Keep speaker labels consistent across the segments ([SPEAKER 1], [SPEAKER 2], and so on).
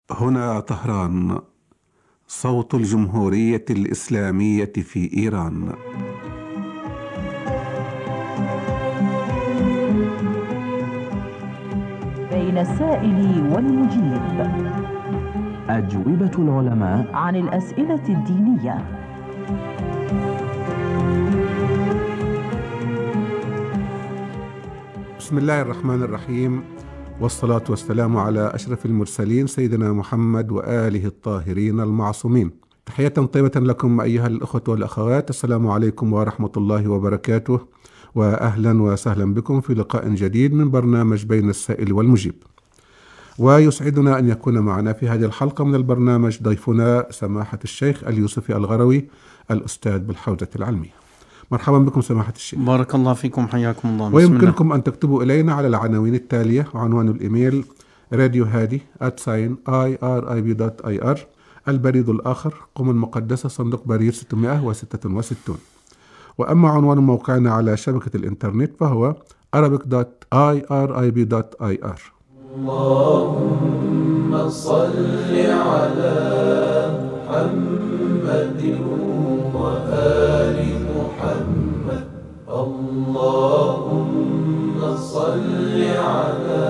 [SPEAKER 1] هنا طهران، صوت الجمهورية الإسلامية في إيران.
[SPEAKER 2] بين السائل والمجيب،
[SPEAKER 3] أجوبة العلماء
[SPEAKER 2] عن الأسئلة الدينية.
[SPEAKER 1] بسم الله الرحمن الرحيم، والصلاة والسلام على أشرف المرسلين سيدنا محمد وآله الطاهرين المعصومين. تحية طيبة لكم أيها الأخوة والأخوات، السلام عليكم ورحمة الله وبركاته، وأهلا وسهلا بكم في لقاء جديد من برنامج بين السائل والمجيب. ويسعدنا أن يكون معنا في هذه الحلقة من البرنامج ضيفنا سماحة الشيخ اليوسفي الغروي، الأستاذ بالحوزة العلمية. مرحبا بكم سماحة الشيخ.
[SPEAKER 4] بارك الله فيكم، حياكم الله.
[SPEAKER 1] ويمكنكم أن تكتبوا إلينا على العناوين التالية: عنوان الإيميل راديو هادي @irib.ir، البريد الآخر قم المقدسة صندوق بريد 666. وأما عنوان موقعنا على شبكة الإنترنت فهو arabic.irib.ir.
[SPEAKER 5] اللهم صل على محمد وآل محمد. اللهم صل على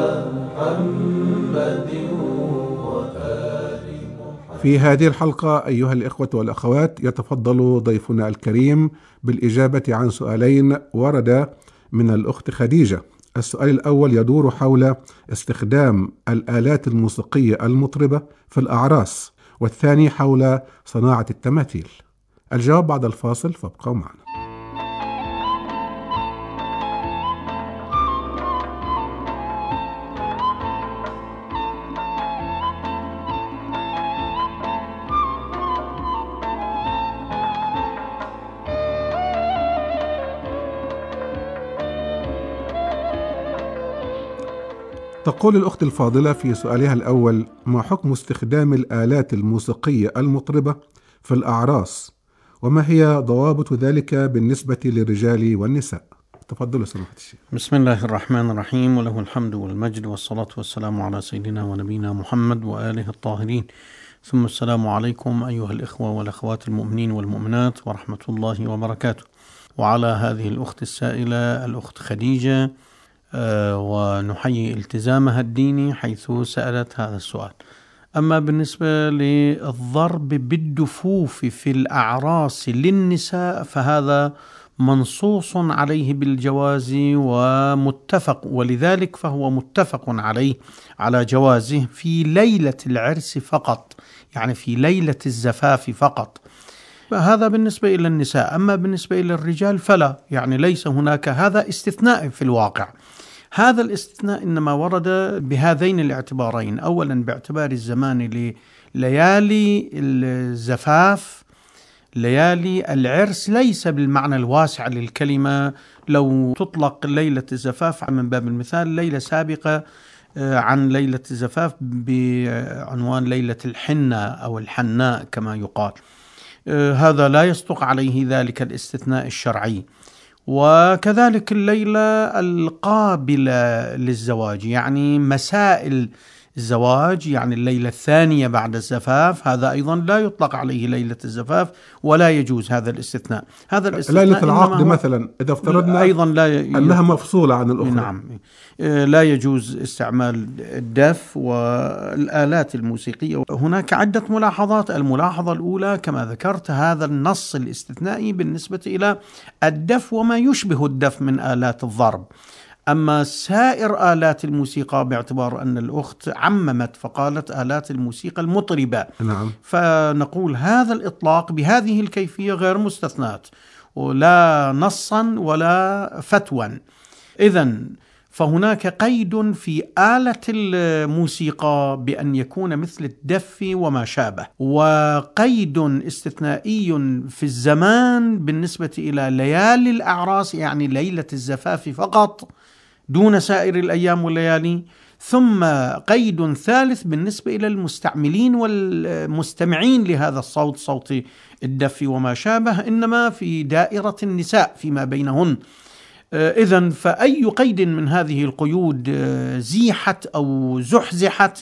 [SPEAKER 5] محمد وآل محمد.
[SPEAKER 1] في هذه الحلقة أيها الإخوة والأخوات، يتفضل ضيفنا الكريم بالإجابة عن سؤالين ورد من الأخت خديجة. السؤال الأول يدور حول استخدام الآلات الموسيقية المطربة في الأعراس، والثاني حول صناعة التماثيل. الجواب بعد الفاصل، فابقوا معنا. تقول الأخت الفاضلة في سؤالها الأول: ما حكم استخدام الآلات الموسيقية المطربة في الأعراس، وما هي ضوابط ذلك بالنسبة للرجال والنساء؟ تفضلوا سماحة الشيخ.
[SPEAKER 4] بسم الله الرحمن الرحيم، وله الحمد والمجد والصلاة والسلام على سيدنا ونبينا محمد وآله الطاهرين، ثم السلام عليكم أيها الإخوة والأخوات المؤمنين والمؤمنات ورحمة الله وبركاته. وعلى هذه الأخت السائلة الأخت خديجة ونحيي التزامها الديني حيث سألت هذا السؤال. أما بالنسبة للضرب بالدفوف في الأعراس للنساء فهذا منصوص عليه بالجواز ومتفق، ولذلك فهو متفق عليه على جوازه في ليلة العرس فقط، يعني في ليلة الزفاف فقط. هذا بالنسبة إلى النساء. أما بالنسبة إلى الرجال فلا، يعني ليس هناك، هذا استثناء في الواقع. هذا الاستثناء إنما ورد بهذين الاعتبارين: أولا باعتبار الزمان ليالي الزفاف، ليالي العرس ليس بالمعنى الواسع للكلمة. لو تطلق ليلة الزفاف من باب المثال ليلة سابقة عن ليلة الزفاف بعنوان ليلة الحنة أو الحناء كما يقال، هذا لا يصدق عليه ذلك الاستثناء الشرعي. وكذلك الليلة القابلة للزواج، يعني مساء الزواج، يعني الليلة الثانية بعد الزفاف، هذا أيضا لا يطلق عليه ليلة الزفاف ولا يجوز هذا الاستثناء. هذا الاستثناء
[SPEAKER 1] ليلة العقد مثلا إذا افترضنا
[SPEAKER 4] أيضا لا
[SPEAKER 1] أنها مفصولة عن الأخرى،
[SPEAKER 4] نعم، لا يجوز استعمال الدف والآلات الموسيقية. هناك عدة ملاحظات. الملاحظة الأولى كما ذكرت هذا النص الاستثنائي بالنسبة إلى الدف وما يشبه الدف من آلات الضرب. أما سائر آلات الموسيقى باعتبار أن الأخت عممت فقالت آلات الموسيقى المطربة،
[SPEAKER 1] نعم،
[SPEAKER 4] فنقول هذا الإطلاق بهذه الكيفية غير مستثنات، ولا نصا ولا فتوى. إذن فهناك قيد في آلة الموسيقى بأن يكون مثل الدف وما شابه، وقيد استثنائي في الزمان بالنسبة إلى ليالي الأعراس، يعني ليلة الزفاف فقط دون سائر الأيام والليالي. ثم قيد ثالث بالنسبة إلى المستعملين والمستمعين لهذا الصوت، صوت الدف وما شابه، إنما في دائرة النساء فيما بينهن. إذن فأي قيد من هذه القيود زيحت أو زحزحت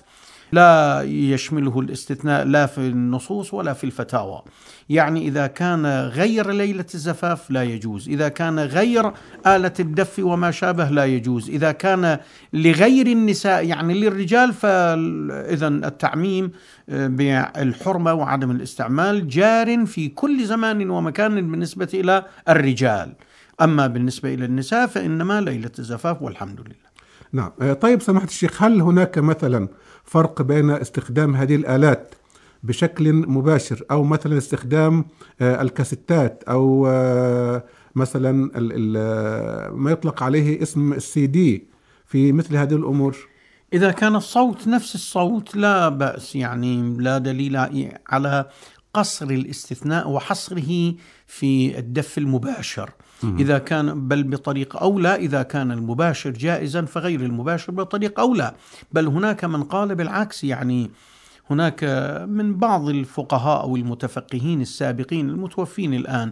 [SPEAKER 4] لا يشمله الاستثناء لا في النصوص ولا في الفتاوى. يعني إذا كان غير ليلة الزفاف لا يجوز، إذا كان غير آلة الدف وما شابه لا يجوز، إذا كان لغير النساء يعني للرجال فإذا التعميم بالحرمة وعدم الاستعمال جار في كل زمان ومكان بالنسبة إلى الرجال. أما بالنسبة إلى النساء فإنما ليلة الزفاف والحمد لله.
[SPEAKER 1] نعم. طيب سماحة الشيخ، هل هناك مثلا فرق بين استخدام هذه الآلات بشكل مباشر أو مثلا استخدام الكاسيتات أو مثلا ما يطلق عليه اسم السي دي في مثل هذه الأمور؟
[SPEAKER 4] إذا كان الصوت نفس الصوت لا بأس، يعني لا دليل على قصر الاستثناء وحصره في الدف المباشر. إذا كان بل بطريق أولى، إذا كان المباشر جائزا فغير المباشر بطريق أولى. بل هناك من قال بالعكس، يعني هناك من بعض الفقهاء أو المتفقهين السابقين المتوفين الآن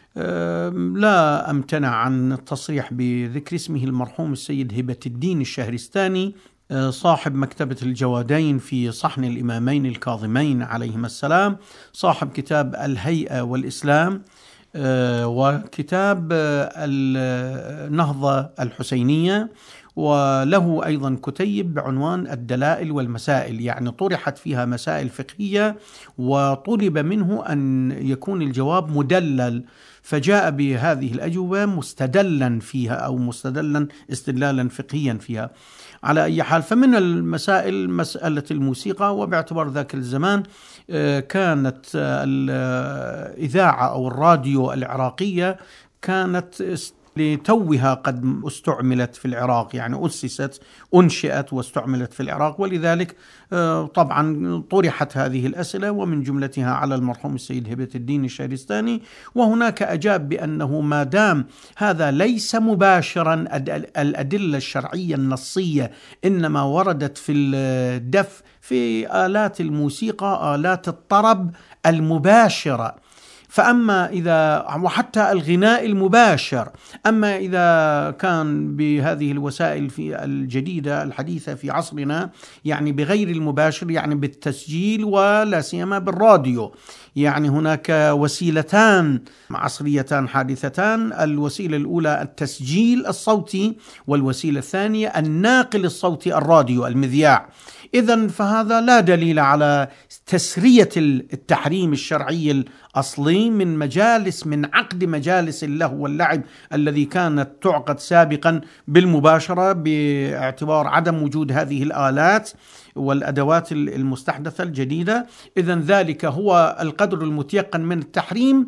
[SPEAKER 4] لا أمتنع عن التصريح بذكر اسمه المرحوم السيد هبة الدين الشهرستاني صاحب مكتبة الجوادين في صحن الإمامين الكاظمين عليهما السلام، صاحب كتاب الهيئة والإسلام وكتاب النهضة الحسينية، وله أيضا كتيب بعنوان الدلائل والمسائل، يعني طرحت فيها مسائل فقهية وطلب منه أن يكون الجواب مدلل، فجاء بهذه الأجوبة مستدلا فيها أو مستدلا استدلالا فقهيا فيها. على أي حال، فمن المسائل مسألة الموسيقى، وباعتبار ذاك الزمان كانت الإذاعة أو الراديو العراقية كانت لتوها قد استعملت في العراق، يعني أنشئت واستعملت في العراق، ولذلك طبعا طرحت هذه الأسئلة ومن جملتها على المرحوم السيد هبة الدين الشهرستاني، وهناك أجاب بأنه ما دام هذا ليس مباشرا الأدلة الشرعية النصية إنما وردت في الدف في آلات الموسيقى آلات الطرب المباشرة، فأما إذا وحتى الغناء المباشر، أما إذا كان بهذه الوسائل في الجديدة الحديثة في عصرنا يعني بغير المباشر، يعني بالتسجيل ولا سيما بالراديو، يعني هناك وسيلتان عصريتان حادثتان، الوسيلة الأولى التسجيل الصوتي، والوسيلة الثانية الناقل الصوتي الراديو المذياع. إذن فهذا لا دليل على تسرية التحريم الشرعي الأصلي من عقد مجالس اللهو واللعب الذي كانت تعقد سابقا بالمباشرة باعتبار عدم وجود هذه الآلات والأدوات المستحدثة الجديدة. إذن ذلك هو القدر المتيقن من التحريم،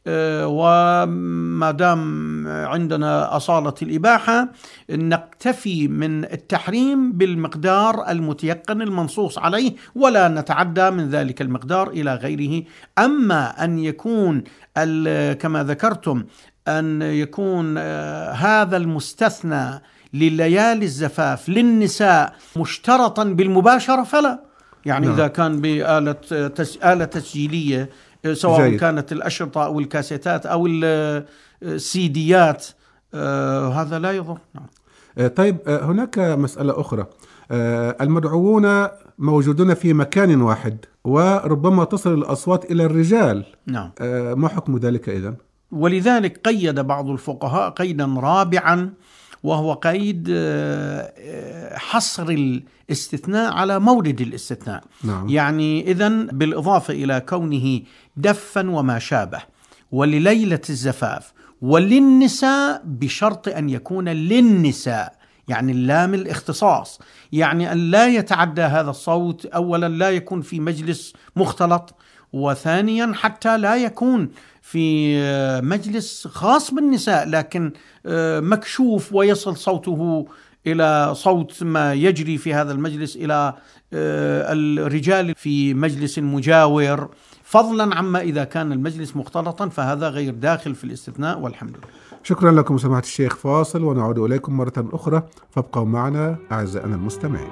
[SPEAKER 4] وما دام عندنا أصالة الإباحة نكتفي من التحريم بالمقدار المتيقن المنصوص عليه ولا نتعدى من ذلك المقدار إلى غيره. أما أن يكون كما ذكرتم أن يكون هذا المستثنى لليالي الزفاف للنساء مشترطا بالمباشرة فلا، يعني إذا كان بآلة تسجيلية سواء جيد. كانت الأشرطة أو الكاسيتات أو السيديات هذا لا يضر.
[SPEAKER 1] طيب هناك مسألة أخرى، المدعوون موجودون في مكان واحد وربما تصل الأصوات إلى الرجال،
[SPEAKER 4] نعم.
[SPEAKER 1] ما حكم ذلك إذن؟
[SPEAKER 4] ولذلك قيد بعض الفقهاء قيدا رابعا، وهو قيد حصر الاستثناء على مورد الاستثناء.
[SPEAKER 1] نعم.
[SPEAKER 4] يعني إذن بالإضافة إلى كونه دفا وما شابه ولليلة الزفاف وللنساء بشرط أن يكون للنساء، يعني اللام الاختصاص، يعني أن لا يتعدى هذا الصوت، أولا لا يكون في مجلس مختلط، وثانيا حتى لا يكون في مجلس خاص بالنساء لكن مكشوف ويصل صوته إلى صوت ما يجري في هذا المجلس إلى الرجال في مجلس مجاور، فضلا عما إذا كان المجلس مختلطا، فهذا غير داخل في الاستثناء والحمد لله.
[SPEAKER 1] شكرا لكم سماحة الشيخ. فاصل ونعود إليكم مرة أخرى، فابقوا معنا أعزائنا المستمعين.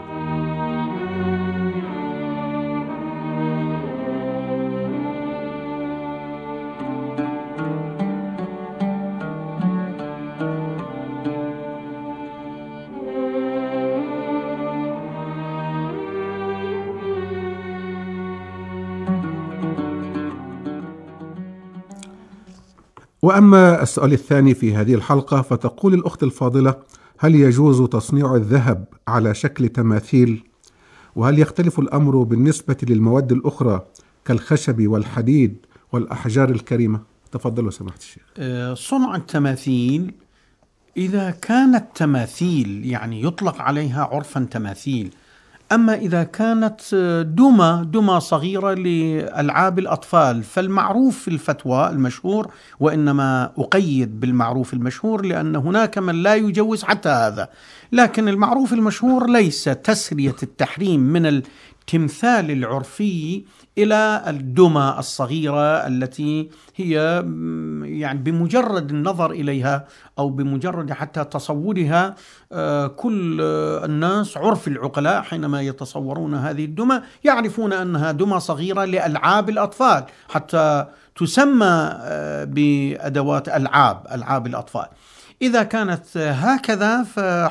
[SPEAKER 1] وأما السؤال الثاني في هذه الحلقة، فتقول الأخت الفاضلة: هل يجوز تصنيع الذهب على شكل تماثيل؟ وهل يختلف الأمر بالنسبة للمواد الأخرى كالخشب والحديد والأحجار الكريمة؟ تفضلوا سماحة الشيخ.
[SPEAKER 4] صنع التماثيل إذا كانت تماثيل يعني يطلق عليها عرفا تماثيل. أما إذا كانت دمى صغيرة لألعاب الأطفال فالمعروف في الفتوى المشهور، وإنما أقيد بالمعروف المشهور لأن هناك من لا يجوز حتى هذا، لكن المعروف المشهور ليس تسرية التحريم من التمثال العرفي إلى الدمى الصغيرة التي هي يعني بمجرد النظر إليها أو بمجرد حتى تصورها كل الناس عرف العقلاء حينما يتصورون هذه الدمى يعرفون أنها دمى صغيرة لألعاب الأطفال، حتى تسمى بأدوات ألعاب الأطفال. إذا كانت هكذا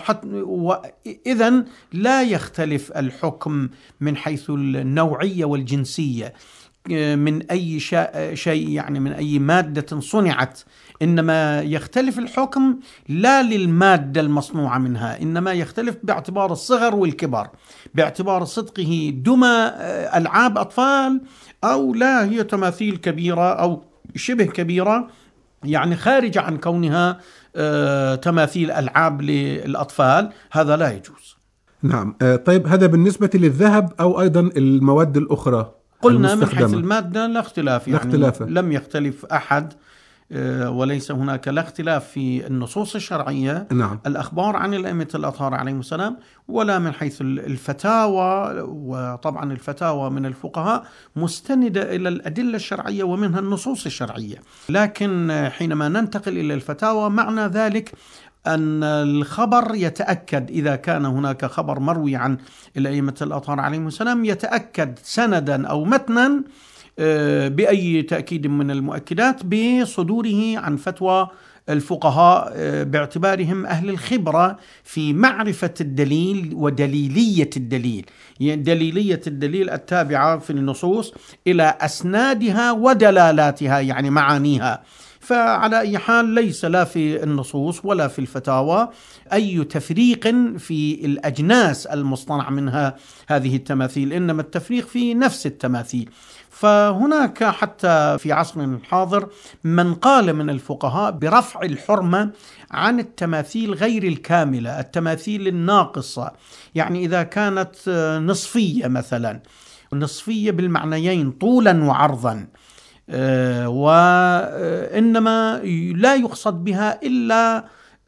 [SPEAKER 4] إذن لا يختلف الحكم من حيث النوعية والجنسية من أي شيء، يعني من أي مادة صنعت، إنما يختلف الحكم لا للمادة المصنوعة منها، إنما يختلف باعتبار الصغر والكبر، باعتبار صدقه دمى ألعاب أطفال أو لا هي تماثيل كبيرة أو شبه كبيرة، يعني خارجة عن كونها تماثيل ألعاب للأطفال، هذا لا يجوز.
[SPEAKER 1] نعم. طيب هذا بالنسبة للذهب أو أيضا المواد الأخرى؟
[SPEAKER 4] قلنا من حيث المادة لا اختلاف، يعني لم يختلف أحد، وليس هناك لا اختلاف في النصوص الشرعية.
[SPEAKER 1] نعم.
[SPEAKER 4] الأخبار عن الأئمة الأطهار عليهم السلام، ولا من حيث الفتاوى، وطبعا الفتاوى من الفقهاء مستندة إلى الأدلة الشرعية ومنها النصوص الشرعية. لكن حينما ننتقل إلى الفتاوى معنى ذلك أن الخبر يتأكد، إذا كان هناك خبر مروي عن الأئمة الأطهار عليهم السلام يتأكد سندا أو متنا بأي تأكيد من المؤكدات بصدوره عن فتوى الفقهاء باعتبارهم أهل الخبرة في معرفة الدليل ودليلية الدليل، يعني دليلية الدليل التابعة في النصوص إلى أسنادها ودلالاتها، يعني معانيها. فعلى أي حال ليس لا في النصوص ولا في الفتاوى أي تفريق في الأجناس المصطنع منها هذه التماثيل، إنما التفريق في نفس التماثيل. فهناك حتى في عصرنا الحاضر من قال من الفقهاء برفع الحرمة عن التماثيل غير الكاملة، التماثيل الناقصة، يعني إذا كانت نصفية مثلا، نصفية بالمعنيين طولا وعرضا، وإنما لا يقصد بها إلا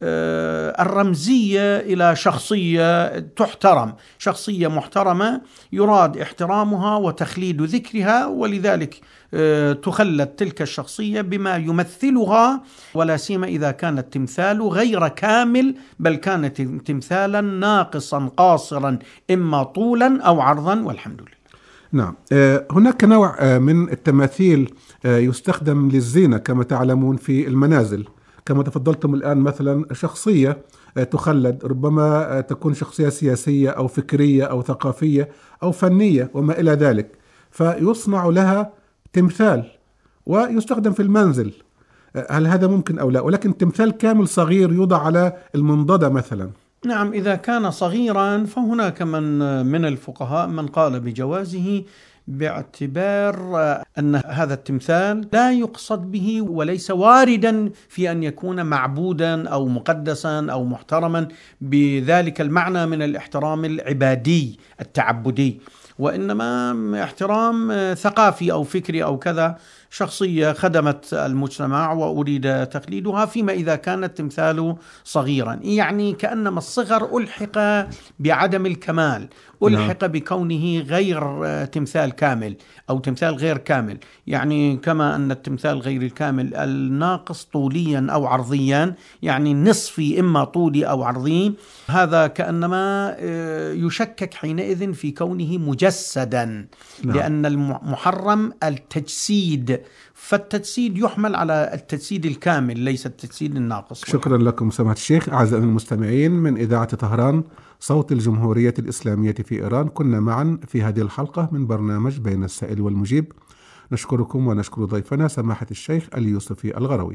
[SPEAKER 4] الرمزية إلى شخصية تحترم، شخصية محترمة يراد احترامها وتخليد ذكرها، ولذلك تخلد تلك الشخصية بما يمثلها، ولا سيما إذا كان التمثال غير كامل بل كانت تمثالا ناقصا قاصرا إما طولا أو عرضا، والحمد لله.
[SPEAKER 1] نعم. هناك نوع من التماثيل يستخدم للزينة كما تعلمون في المنازل، كما تفضلتم الآن، مثلا شخصية تخلد، ربما تكون شخصية سياسية أو فكرية أو ثقافية أو فنية وما إلى ذلك، فيصنع لها تمثال ويستخدم في المنزل. هل هذا ممكن أو لا؟ ولكن تمثال كامل صغير يوضع على المنضدة مثلا.
[SPEAKER 4] نعم، إذا كان صغيرا فهناك من الفقهاء من قال بجوازه باعتبار أن هذا التمثال لا يقصد به وليس واردا في أن يكون معبودا أو مقدسا أو محترما بذلك المعنى من الاحترام العبادي التعبدي، وإنما احترام ثقافي أو فكري أو كذا، شخصية خدمت المجتمع وأريد تقليدها، فيما إذا كان التمثال صغيرا، يعني كأنما الصغر ألحق بعدم الكمال، ألحق بكونه غير تمثال كامل أو تمثال غير كامل، يعني كما أن التمثال غير الكامل الناقص طوليا أو عرضيا، يعني نصفي إما طولي أو عرضي، هذا كأنما يشكك حينئذ في كونه مجسدا، لأن المحرم التجسيد، فالتجسيد يحمل على التجسيد الكامل ليس التجسيد الناقص.
[SPEAKER 1] شكرا لكم سماحة الشيخ. أعزائنا المستمعين من إذاعة طهران صوت الجمهورية الإسلامية في إيران، كنا معا في هذه الحلقة من برنامج بين السائل والمجيب. نشكركم ونشكر ضيفنا سماحة الشيخ اليوسفي الغروي.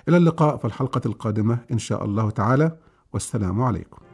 [SPEAKER 1] إلى اللقاء في الحلقة القادمة إن شاء الله تعالى، والسلام عليكم.